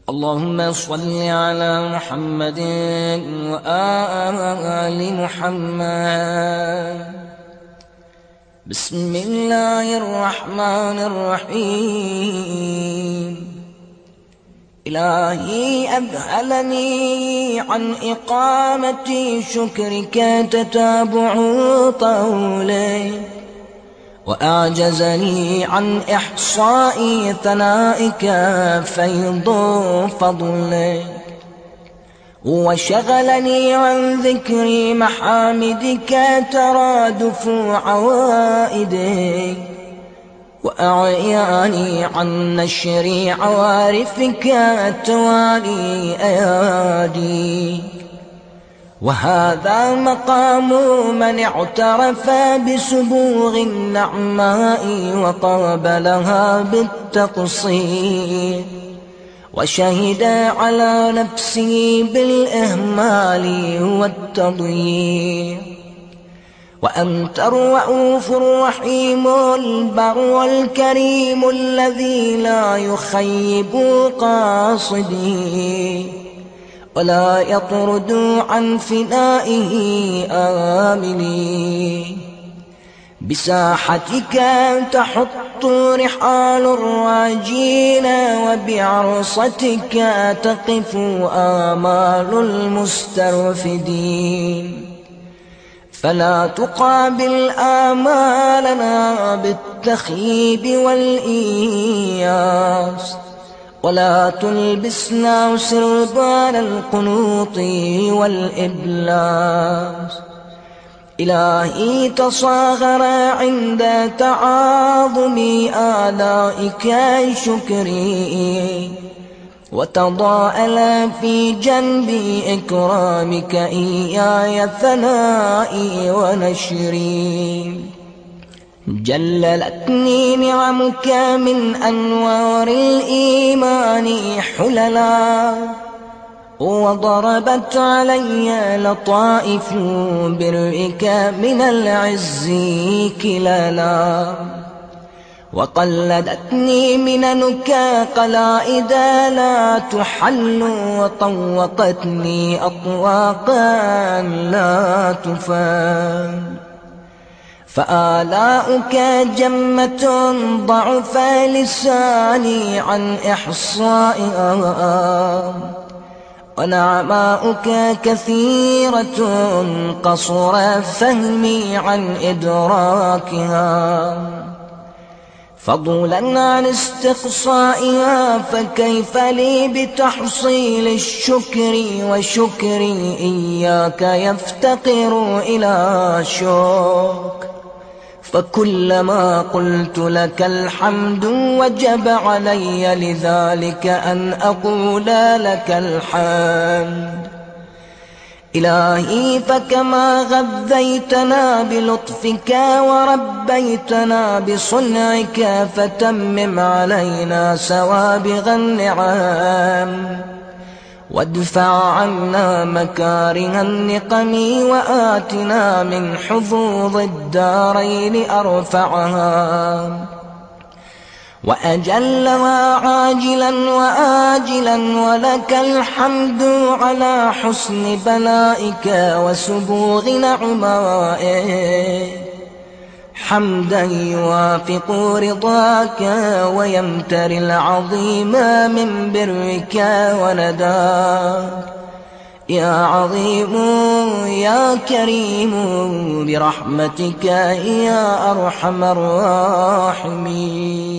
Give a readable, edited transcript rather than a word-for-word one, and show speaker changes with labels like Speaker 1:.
Speaker 1: اللهم صل على محمد وآل محمد. بسم الله الرحمن الرحيم. إلهي أذهلني عن إقامة شكرك تتابع طولك، وأعجزني عن إحصاء ثنائك فيض فضلك، وشغلني عن ذكر محامدك ترادف عوائدك، وأعياني عن نشر عوارفك توالي أيادي. وهذا مقام من اعترف بسبوغ النعماء وقابلها بالتقصير، وشهد على نفسه بالإهمال والتضييع. وأنت الرؤوف الرحيم البر الكريم الذي لا يخيب قاصديه، ولا يطرد عن فنائه آملي. بساحتك تحط رحال الراجين، وبعرصتك تقف آمال المسترفدين. فلا تقابل آمالنا بالتخييب والإياس، ولا تلبسنا سربال القنوط والإبلاس. إلهي تصاغر عند تعاظم آلائك شكري، وتضاءل في جنب إكرامك إياي ثنائي ونشري. جللتني نعمك من أنوار الإيمان حللا، وضربت علي لطائف برئك من العز كلالا. وقلدتني مننك قلائد لا تحل، وطوقتني أطواقا لا تفان. فآلاؤك جمة ضعف لساني عن إحصائها، ونعماؤك كثيرة قصر فهمي عن إدراكها. فضلا عن استقصائها، فكيف لي بتحصيل الشكر وشكري إياك يفتقر إلى شوق. فكلما قلت لك الحمد وجب علي لذلك أن أقول لك الحمد. إلهي فكما غذيتنا بلطفك وربيتنا بصنعك، فتمم علينا سوابغ النعم، وادفع عنا مكاره النقم، وآتنا من حظوظ الدارين أرفعها وأجلها عاجلا وآجلا. ولك الحمد على حسن بلائك وسبوغ نعمائك، حمدا يوافق رضاك ويمتري العظيم من برك ونداك. يا عظيم يا كريم برحمتك يا أرحم الراحمين.